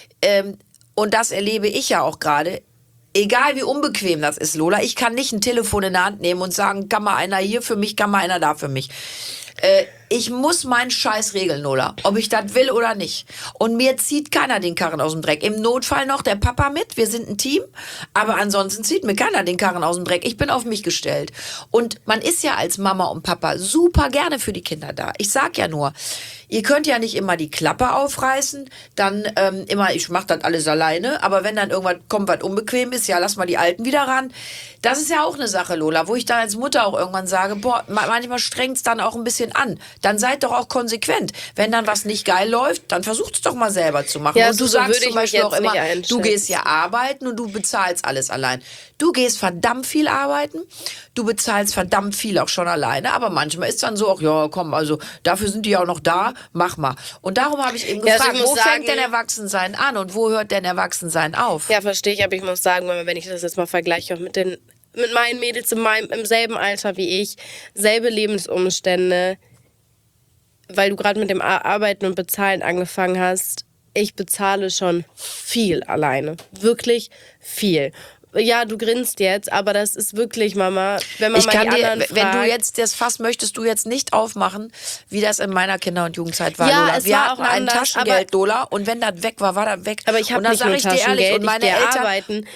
und das erlebe ich ja auch gerade, egal wie unbequem das ist, Lola, ich kann nicht ein Telefon in der Hand nehmen und sagen, kann mal einer hier für mich, kann mal einer da für mich. Ich muss meinen Scheiß regeln, Lola, ob ich das will oder nicht. Und mir zieht keiner den Karren aus dem Dreck. Im Notfall noch der Papa mit, wir sind ein Team, aber ansonsten zieht mir keiner den Karren aus dem Dreck. Ich bin auf mich gestellt. Und man ist ja als Mama und Papa super gerne für die Kinder da. Ich sag ja nur, ihr könnt ja nicht immer die Klappe aufreißen, dann immer, ich mach das alles alleine, aber wenn dann irgendwas kommt, was unbequem ist, ja, lass mal die Alten wieder ran. Das ist ja auch eine Sache, Lola, wo ich dann als Mutter auch irgendwann sage, boah, manchmal strengt's dann auch ein bisschen an. Dann seid doch auch konsequent. Wenn dann was nicht geil läuft, dann versucht es doch mal selber zu machen. Ja, und du so sagst würde zum ich Beispiel mich auch jetzt immer, nicht du einschätzen. gehst ja arbeiten und du bezahlst alles allein. Du gehst verdammt viel arbeiten, du bezahlst verdammt viel auch schon alleine, aber manchmal ist dann so, ach ja, komm, also dafür sind die ja auch noch da, mach mal. Und darum habe ich eben Ja, also gefragt, ich muss wo sagen- fängt denn Erwachsensein an und wo hört denn Erwachsensein auf? Ja, verstehe ich, aber ich muss sagen, wenn ich das jetzt mal vergleiche auch mit meinen Mädels im selben Alter wie ich, selbe Lebensumstände, weil du gerade mit dem Arbeiten und Bezahlen angefangen hast, ich bezahle schon viel alleine. Wirklich viel. Ja, du grinst jetzt, aber das ist wirklich, Mama, wenn man Ich mal kann die dir, anderen wenn du fragt, jetzt das Fass möchtest du jetzt nicht aufmachen, wie das in meiner Kinder- und Jugendzeit war, Ja, Lola. es Wir war hatten auch ein anders, Taschengeld, Lola, und wenn das weg war, war das weg. aber ich habe Und dann nicht sag nur ich dir ehrlich, Taschengeld, und meine ich gehe Eltern, arbeiten.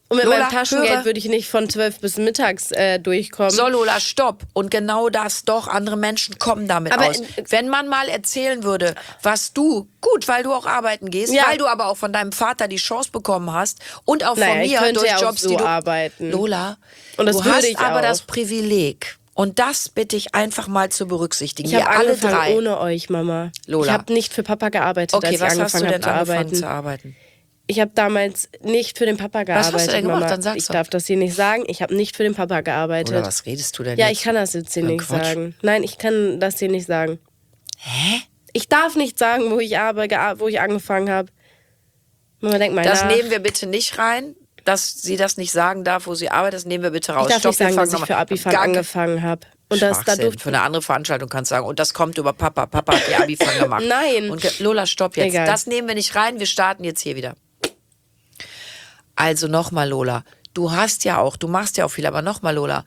Und mit Lola, meinem Taschengeld höre. würde ich nicht von 12 bis mittags durchkommen. So, Lola, stopp. Und genau das doch, andere Menschen kommen damit Aber, aus. Wenn man mal erzählen würde, was du, gut, weil du auch arbeiten gehst, Ja. weil du aber auch von deinem Vater die Chance bekommen hast und auch Naja, von ich mir könnte durch ja auch Jobs, so die du... arbeiten. Lola, Und das du würde hast ich aber auch. das Privileg. Und das bitte ich einfach mal zu berücksichtigen. Ich habe Wir alle angefangen drei. ohne euch, Mama. Lola. Ich habe nicht für Papa gearbeitet, als Okay, ich was hast du angefangen denn habe zu angefangen arbeiten. zu arbeiten? Ich habe damals nicht für den Papa gearbeitet, hast du denn gemacht? Mama. Dann sag's Ich doch. darf das hier nicht sagen. Ich habe nicht für den Papa gearbeitet. Oder was redest du denn Ja, jetzt? ich kann das jetzt hier für einen nicht Quatsch? sagen. Nein, ich kann das hier nicht sagen. Hä? Ich darf nicht sagen, wo ich angefangen habe. Mama, denk mal Das nach. nehmen wir bitte nicht rein, dass sie das nicht sagen darf, wo sie arbeitet. Das nehmen wir bitte raus. Ich darf nicht wir sagen, fangen dass ich nochmal- für Abifan Gar- angefangen habe. Und das da Schwachsinn. durfte Für eine andere Veranstaltung kannst du sagen, und das kommt über Papa. Papa hat die Abifang gemacht. Nein. Und Lola, stopp jetzt. Egal. Das nehmen wir nicht rein, wir starten jetzt hier wieder. Also nochmal, Lola. Du machst ja auch viel, aber nochmal, Lola.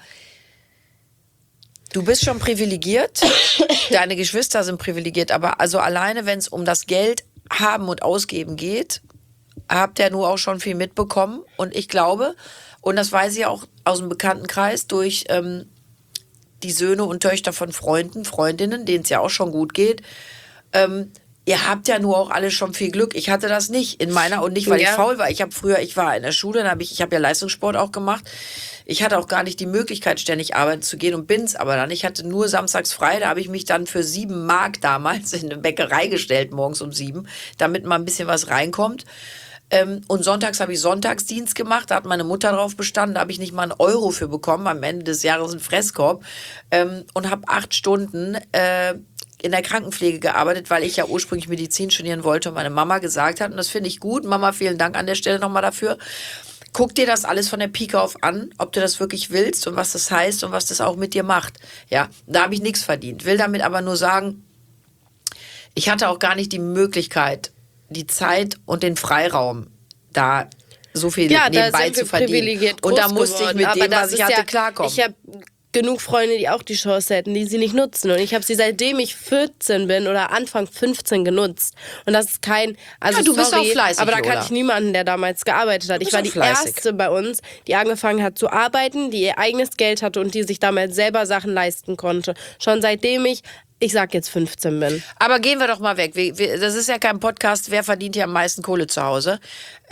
Du bist schon privilegiert, deine Geschwister sind privilegiert, aber also alleine, wenn es um das Geld haben und ausgeben geht, habt ihr nur auch schon viel mitbekommen. Und ich glaube, und das weiß ich auch aus dem Bekanntenkreis, durch die Söhne und Töchter von Freunden, Freundinnen, denen es ja auch schon gut geht, ihr habt ja nur auch alle schon viel Glück. Ich hatte das nicht in meiner, und nicht, weil ich Ja. faul war. Ich war in der Schule, ich habe ja Leistungssport auch gemacht. Ich hatte auch gar nicht die Möglichkeit, ständig arbeiten zu gehen und bin's aber dann. Ich hatte nur samstags frei, da habe ich mich dann für 7 Mark damals in eine Bäckerei gestellt, morgens um 7, damit mal ein bisschen was reinkommt. Und sonntags habe ich Sonntagsdienst gemacht, da hat meine Mutter drauf bestanden, da habe ich nicht mal einen Euro für bekommen, am Ende des Jahres einen Fresskorb, und habe 8 Stunden in der Krankenpflege gearbeitet, weil ich ja ursprünglich Medizin studieren wollte und meine Mama gesagt hat, und das finde ich gut, Mama, vielen Dank an der Stelle nochmal dafür, guck dir das alles von der Pike auf an, ob du das wirklich willst und was das heißt und was das auch mit dir macht. Ja, da habe ich nichts verdient, will damit aber nur sagen, ich hatte auch gar nicht die Möglichkeit, die Zeit und den Freiraum, da so viel Ja, da nebenbei sind zu wir verdienen. privilegiert Und da groß musste ich geworden. mit Aber dem, das was ich ist hatte, ja, klarkommen. Ich habe genug Freunde, die auch die Chance hätten, die sie nicht nutzen. Und ich habe sie, seitdem ich 14 bin oder Anfang 15 genutzt. Und das ist kein, also Ja, du bist sorry, auch fleißig, aber da Lola. kannte ich niemanden, der damals gearbeitet hat. Du Ich bist war auch die fleißig. Erste bei uns, die angefangen hat zu arbeiten, die ihr eigenes Geld hatte und die sich damals selber Sachen leisten konnte. Schon seitdem ich sag jetzt 15 bin. Aber gehen wir doch mal weg. Das ist ja kein Podcast, wer verdient hier am meisten Kohle zu Hause.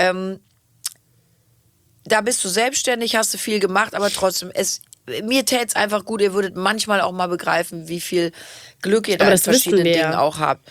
Da bist du selbstständig, hast du viel gemacht, aber trotzdem, mir täte es einfach gut, ihr würdet manchmal auch mal begreifen, wie viel Glück ihr da Aber in das wissen verschiedenen wir Dingen ja. auch habt.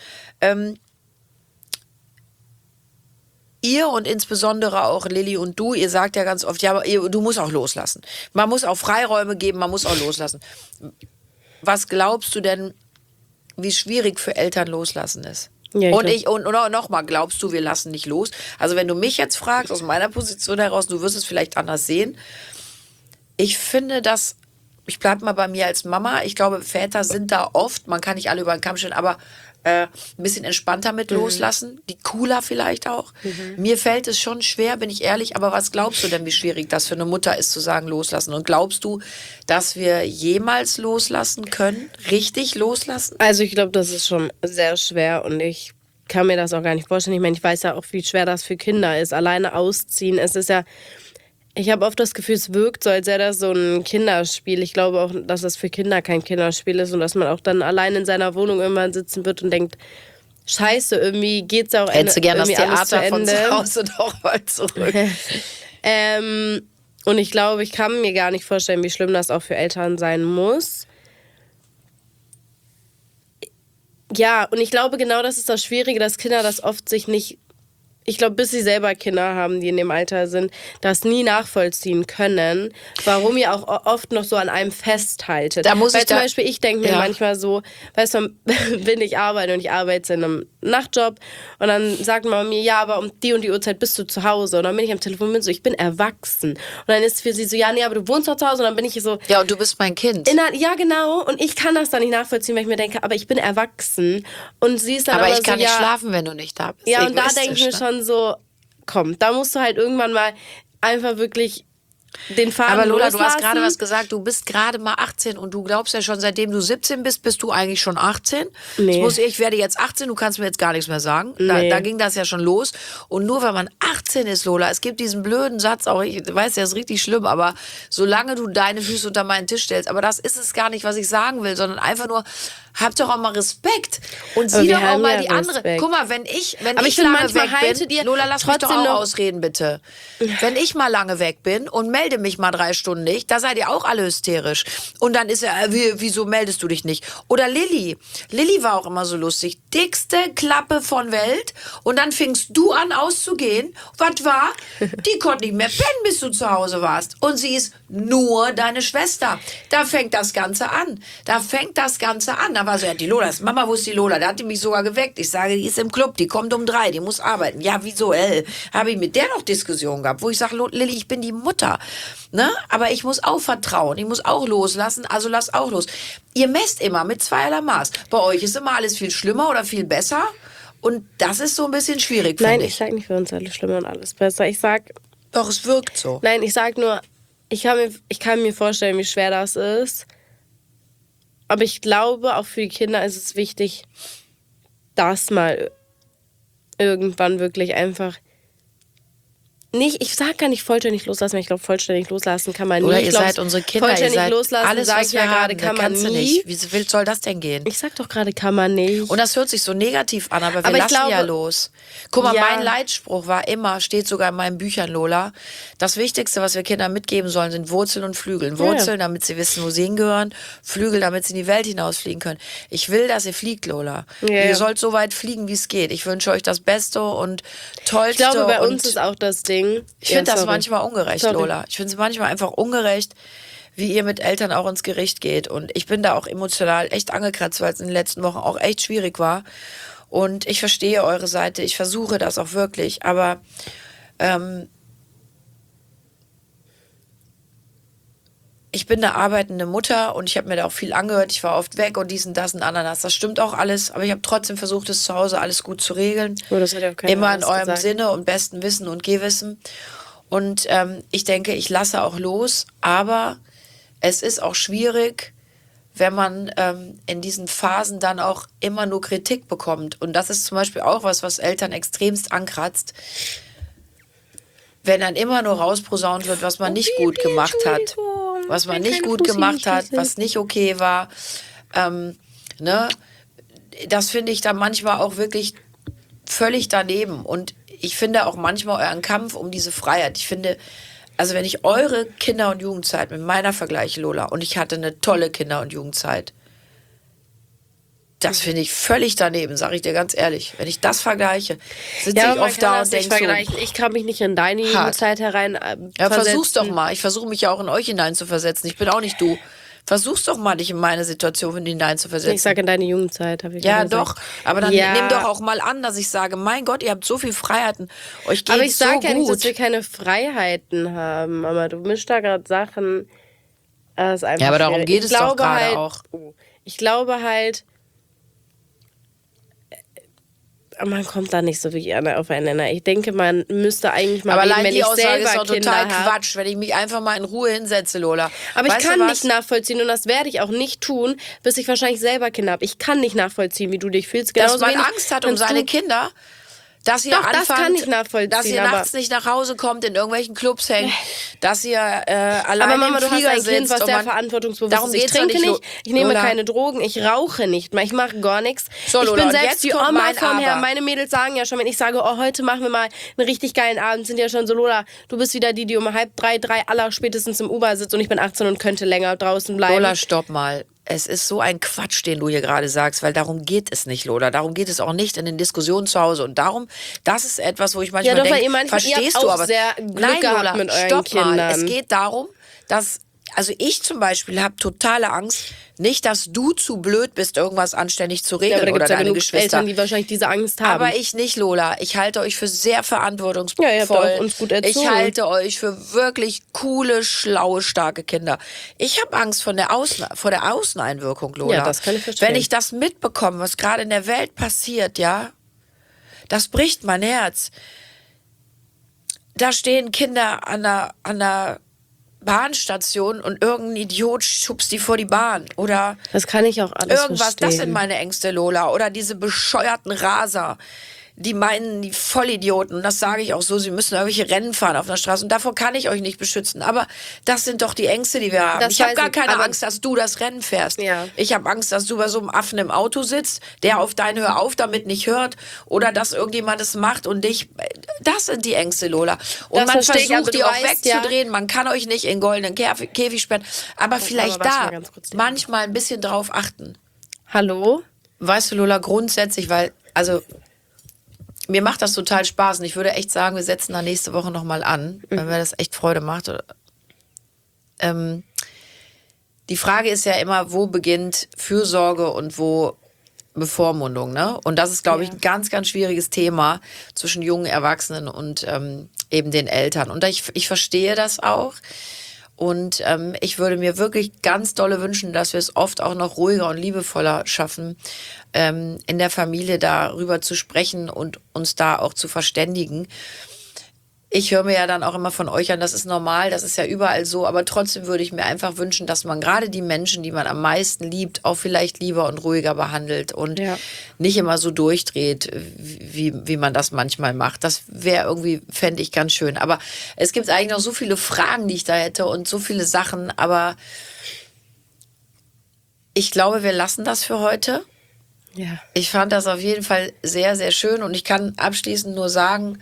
Ihr und insbesondere auch Lilly und du, ihr sagt ja ganz oft, ja, aber du musst auch loslassen. Man muss auch Freiräume geben, man muss auch loslassen. Was glaubst du denn, wie schwierig für Eltern loslassen ist? Ja, Und nochmal, glaubst du, wir lassen nicht los? Also wenn du mich jetzt fragst, aus meiner Position heraus, du wirst es vielleicht anders sehen. Ich finde, ich bleibe mal bei mir als Mama, ich glaube, Väter sind da oft, man kann nicht alle über den Kamm stellen, aber ein bisschen entspannter mit loslassen, die cooler vielleicht auch. Mir fällt es schon schwer, bin ich ehrlich, aber was glaubst du denn, wie schwierig das für eine Mutter ist, zu sagen, loslassen? Und glaubst du, dass wir jemals loslassen können? Richtig loslassen? Also ich glaube, das ist schon sehr schwer und ich kann mir das auch gar nicht vorstellen. Ich meine, ich weiß ja auch, wie schwer das für Kinder ist. Alleine ausziehen, es ist ja, ich habe oft das Gefühl, es wirkt so, als wäre das so ein Kinderspiel. Ich glaube auch, dass das für Kinder kein Kinderspiel ist und dass man auch dann allein in seiner Wohnung irgendwann sitzen wird und denkt, scheiße, irgendwie geht's auch Hättest du gerne das irgendwie alles Theater zu von Ende. zu Hause doch mal zurück. Und ich glaube, ich kann mir gar nicht vorstellen, wie schlimm das auch für Eltern sein muss. Ja, und ich glaube, genau das ist das Schwierige, dass Kinder das oft sich nicht, ich glaube, bis sie selber Kinder haben, die in dem Alter sind, das nie nachvollziehen können, warum ihr auch oft noch so an einem festhaltet. Da muss Weil ich zum da- Beispiel, ich denke mir Ja. manchmal so, weißt du, wenn ich arbeite und ich arbeite in einem Nachtjob und dann sagt man mir, ja, aber um die und die Uhrzeit bist du zu Hause. Und dann bin ich am Telefon und bin so, ich bin erwachsen. Und dann ist für sie so, ja, nee, aber du wohnst doch zu Hause. Und dann bin ich so, Ja, und du bist mein Kind. ja, genau. Und ich kann das dann nicht nachvollziehen, weil ich mir denke, aber ich bin erwachsen. Und sie ist dann Aber aber ich kann so, nicht ja, schlafen, wenn du nicht da bist. ja, und da Egoistisch, denke ich mir ne? schon so, komm, da musst du halt irgendwann mal einfach wirklich den Faden Aber Lola, du hast loslassen. gerade was gesagt, du bist gerade mal 18 und du glaubst ja schon, seitdem du 17 bist du eigentlich schon 18. Nee. Ich werde jetzt 18, du kannst mir jetzt gar nichts mehr sagen. Nee. Da ging das ja schon los. Und nur wenn man 18 ist, Lola, es gibt diesen blöden Satz auch, ich weiß, der ist richtig schlimm, aber solange du deine Füße unter meinen Tisch stellst, aber das ist es gar nicht, was ich sagen will, sondern einfach nur, hab doch auch mal Respekt und Aber sieh wir doch auch haben mal ja die andere. Respekt. Guck mal, wenn ich Aber ich finde, lange manchmal weg haltet bin, ihr Lola, lass mich doch trotzdem auch noch- ausreden, bitte. Wenn ich mal lange weg bin und melde mich mal 3 Stunden nicht, da seid ihr auch alle hysterisch. Und dann ist er, wieso meldest du dich nicht? Oder Lilly. Lilly war auch immer so lustig. Dickste Klappe von Welt. Und dann fingst du an auszugehen. Was war? Die konnte nicht mehr pennen, bis du zu Hause warst. Und sie ist nur deine Schwester. Da fängt das Ganze an. Da war so, ja, die Lola, Mama, wo ist die Lola? Da hat die mich sogar geweckt. Ich sage, die ist im Club, die kommt um 3, die muss arbeiten. Ja, wieso? Habe ich mit der noch Diskussionen gehabt, wo ich sage, Lilly, ich bin die Mutter. Ne? Aber ich muss auch vertrauen, ich muss auch loslassen, also lass auch los. Ihr messt immer mit zweierlei Maß. Bei euch ist immer alles viel schlimmer oder viel besser. Und das ist so ein bisschen schwierig, Nein, finde ich ich. sag nicht für uns alles schlimmer und alles besser. Ich sag, Doch, es wirkt so. nein, ich sag nur, ich kann mir vorstellen, wie schwer das ist. Aber ich glaube, auch für die Kinder ist es wichtig, dass mal irgendwann wirklich einfach nicht, ich sag gar nicht vollständig loslassen, weil ich glaube, vollständig loslassen kann man nie. Oder Ich ihr glaub, seid unsere Kinder, ihr vollständig seid loslassen, alles, sag was ich wir ja gerade, haben. kann Da man kannst du nie. nicht. Wie wild soll das denn gehen? Ich sag doch gerade, kann man nicht. Und das hört sich so negativ an, aber wir Aber ich lassen ja glaube- los. Guck mal, Ja. mein Leitspruch war immer, steht sogar in meinen Büchern, Lola, das Wichtigste, was wir Kindern mitgeben sollen, sind Wurzeln und Flügeln. Wurzeln, damit sie wissen, wo sie hingehören. Flügel, damit sie in die Welt hinausfliegen können. Ich will, dass ihr fliegt, Lola. Ja. Ihr sollt so weit fliegen, wie es geht. Ich wünsche euch das Beste und Tollste. Ich glaube, bei und uns ist auch das Ding. ich finde das sorry. manchmal ungerecht, Sorry. Lola. Ich finde es manchmal einfach ungerecht, wie ihr mit Eltern auch ins Gericht geht. Und ich bin da auch emotional echt angekratzt, weil es in den letzten Wochen auch echt schwierig war. Und ich verstehe eure Seite. Ich versuche das auch wirklich. Aber ich bin eine arbeitende Mutter und ich habe mir da auch viel angehört. Ich war oft weg und dies und das und Ananas. Das stimmt auch alles. Aber ich habe trotzdem versucht, es zu Hause alles gut zu regeln. Oh, das hat ja auch keiner Immer in anders eurem gesagt. Sinne und besten Wissen und Gehwissen. Und ich denke, ich lasse auch los. Aber es ist auch schwierig, wenn man in diesen Phasen dann auch immer nur Kritik bekommt. Und das ist zum Beispiel auch was Eltern extremst ankratzt. Wenn dann immer nur rausposaunt wird, was man nicht gut gemacht hat. Entschuldigung. Was man Mein nicht kleiner gut Fussi gemacht hat, nicht was nicht okay war. Ne? Das finde ich dann manchmal auch wirklich völlig daneben. Und ich finde auch manchmal euren Kampf um diese Freiheit. Ich finde, also wenn ich eure Kinder- und Jugendzeit mit meiner vergleiche, Lola, und ich hatte eine tolle Kinder- und Jugendzeit, das finde ich völlig daneben, sage ich dir ganz ehrlich. Wenn ich das vergleiche, sitze Ja, ich man oft kann da das und nicht denke so, vergleichen. Ich kann mich nicht in deine Hart. Jugendzeit herein ja, versuch's versetzen. doch mal. Ich versuche mich ja auch in euch hineinzuversetzen. Ich bin auch nicht du. Versuch's doch mal, dich in meine Situation hineinzuversetzen. Ich sage in deine Jugendzeit, habe ich Ja, gesagt. doch. Aber dann Ja. nimm doch auch mal an, dass ich sage, mein Gott, ihr habt so viel Freiheiten. Euch geht Aber ich so sage ja nicht, dass gut. wir keine Freiheiten haben. Aber du mischst da gerade Sachen. Das ist einfach Ja, aber darum schwierig. geht Ich es doch glaube gerade halt, auch. Ich glaube halt, man kommt da nicht so wirklich aufeinander. Ich denke, man müsste eigentlich mal Aber reden, allein wenn die ich Aussage ist selber doch total Kinder habe. Quatsch, wenn ich mich einfach mal in Ruhe hinsetze, Lola. Aber ich Weißt du kann was? nicht nachvollziehen und das werde ich auch nicht tun, bis ich wahrscheinlich selber Kinder habe. Ich kann nicht nachvollziehen, wie du dich fühlst. dass Genauso man wenig Angst hat um kannst seine du- Kinder. Dass ihr Doch, das anfangt, kann ich nachvollziehen, dass ihr aber- nachts nicht nach Hause kommt, in irgendwelchen Clubs hängt, dass ihr alleine Aber Mama, im du hast Flieger ein Kind, sitzt was und sehr man- verantwortungsbewusst Darum ist. Ich geht's doch trinke nicht, nicht, ich nehme Lola. keine Drogen, ich rauche nicht mal, ich mache gar nichts. So, Ich Lola, bin und selbst jetzt die kommt Oma mein vom Herrn. Aber. Meine Mädels sagen ja schon, wenn ich sage, oh, heute machen wir mal einen richtig geilen Abend, sind ja schon so, Lola, du bist wieder die, die um 2:30, aller spätestens im Uber sitzt und ich bin 18 und könnte länger draußen bleiben. Lola, stopp mal. Es ist so ein Quatsch, den du hier gerade sagst, weil darum geht es nicht, Lola. Darum geht es auch nicht in den Diskussionen zu Hause. Und darum, das ist etwas, wo ich manchmal Ja, doch, weil denke, ihr manchmal- ihr habt verstehst du auch aber. sehr Glück Nein, gehabt Lola, mit euren stopp mal. Kindern. Es geht darum, dass, also ich zum Beispiel habe totale Angst, nicht, dass du zu blöd bist, irgendwas anständig zu Ja, regeln aber da oder gibt's ja deine genug Geschwister. Eltern, die wahrscheinlich diese Angst haben. Aber ich nicht, Lola. Ich halte euch für sehr verantwortungsvoll. Ja, ihr habt auch uns gut erzogen. Ich halte euch für wirklich coole, schlaue, starke Kinder. Ich habe Angst vor der Außeneinwirkung, Lola. Ja, das kann ich verstehen. Wenn ich das mitbekomme, was gerade in der Welt passiert, ja, das bricht mein Herz. Da stehen Kinder an der Bahnstation und irgendein Idiot schubst die vor die Bahn. Oder Das kann ich auch alles irgendwas, verstehen. das sind meine Ängste, Lola. Oder diese bescheuerten Raser, die meinen, die Vollidioten, und das sage ich auch so, sie müssen irgendwelche Rennen fahren auf der Straße und davor kann ich euch nicht beschützen. Aber das sind doch die Ängste, die wir haben. Das Ich habe weiß gar ich, keine aber- Angst, dass du das Rennen fährst. Ja. Ich habe Angst, dass du bei so einem Affen im Auto sitzt, der auf dein Hör auf damit nicht hört, oder dass irgendjemand es macht und dich. Das sind die Ängste, Lola. Und Das man verstehe ich, aber versucht, du die auch weißt, wegzudrehen. Man kann euch nicht in goldenen Käfig sperren. Aber vielleicht aber warte da mal ganz kurz. manchmal ein bisschen drauf achten. Hallo? Weißt du, Lola, grundsätzlich, weil, also, mir macht das total Spaß und ich würde echt sagen, wir setzen da nächste Woche nochmal an, wenn mir das echt Freude macht. Die Frage ist ja immer, wo beginnt Fürsorge und wo Bevormundung, ne? Und das ist, glaube ich, ein ganz, ganz schwieriges Thema zwischen jungen Erwachsenen und eben den Eltern. Und ich verstehe das auch. Und ich würde mir wirklich ganz dolle wünschen, dass wir es oft auch noch ruhiger und liebevoller schaffen, in der Familie darüber zu sprechen und uns da auch zu verständigen. Ich höre mir ja dann auch immer von euch an, das ist normal, das ist ja überall so, aber trotzdem würde ich mir einfach wünschen, dass man gerade die Menschen, die man am meisten liebt, auch vielleicht lieber und ruhiger behandelt und nicht immer so durchdreht, wie man das manchmal macht. Das wäre irgendwie, fände ich ganz schön. Aber es gibt eigentlich noch so viele Fragen, die ich da hätte und so viele Sachen, aber ich glaube, wir lassen das für heute. Ja. Ich fand das auf jeden Fall sehr, sehr schön und ich kann abschließend nur sagen,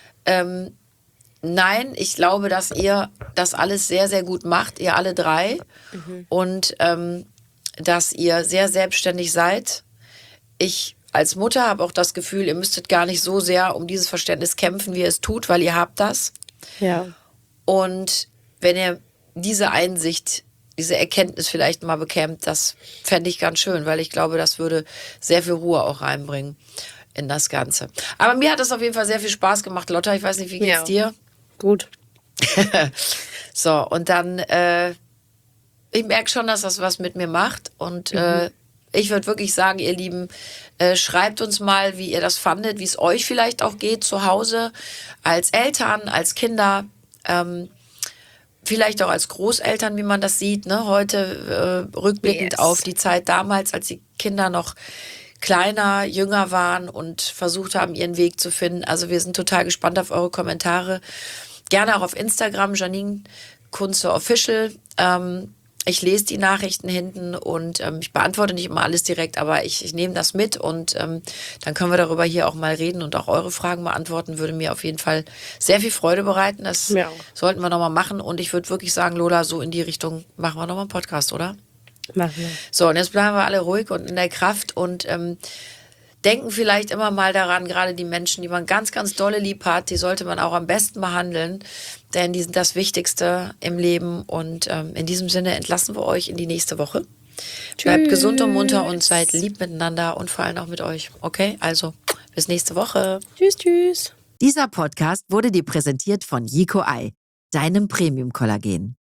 nein, ich glaube, dass ihr das alles sehr, sehr gut macht, ihr alle drei. Und dass ihr sehr selbstständig seid. Ich als Mutter habe auch das Gefühl, ihr müsstet gar nicht so sehr um dieses Verständnis kämpfen, wie ihr es tut, weil ihr habt das. Ja. Und wenn ihr diese Einsicht, diese Erkenntnis vielleicht mal bekämt, das fände ich ganz schön, weil ich glaube, das würde sehr viel Ruhe auch reinbringen in das Ganze. Aber mir hat es auf jeden Fall sehr viel Spaß gemacht, Lotta. Ich weiß nicht, wie geht's dir? Gut. So, und dann, ich merke schon, dass das was mit mir macht. Und ich würde wirklich sagen, ihr Lieben, schreibt uns mal, wie ihr das fandet, wie es euch vielleicht auch geht zu Hause, als Eltern, als Kinder, vielleicht auch als Großeltern, wie man das sieht, ne? Heute rückblickend auf die Zeit damals, als die Kinder noch kleiner, jünger waren und versucht haben, ihren Weg zu finden. Also wir sind total gespannt auf eure Kommentare. Gerne auch auf Instagram, Janine Kunze Official. Ich lese die Nachrichten hinten und ich beantworte nicht immer alles direkt, aber ich nehme das mit und dann können wir darüber hier auch mal reden und auch eure Fragen beantworten. Würde mir auf jeden Fall sehr viel Freude bereiten. Das sollten wir nochmal machen und ich würde wirklich sagen, Lola, so in die Richtung machen wir nochmal einen Podcast, oder? Machen wir. So, und jetzt bleiben wir alle ruhig und in der Kraft und denken vielleicht immer mal daran, gerade die Menschen, die man ganz, ganz dolle lieb hat, die sollte man auch am besten behandeln, denn die sind das Wichtigste im Leben. Und in diesem Sinne entlassen wir euch in die nächste Woche. Bleibt gesund und munter und seid lieb miteinander und vor allem auch mit euch. Okay, also bis nächste Woche. Tschüss, tschüss. Dieser Podcast wurde dir präsentiert von Yico Ei, deinem Premium-Kollagen.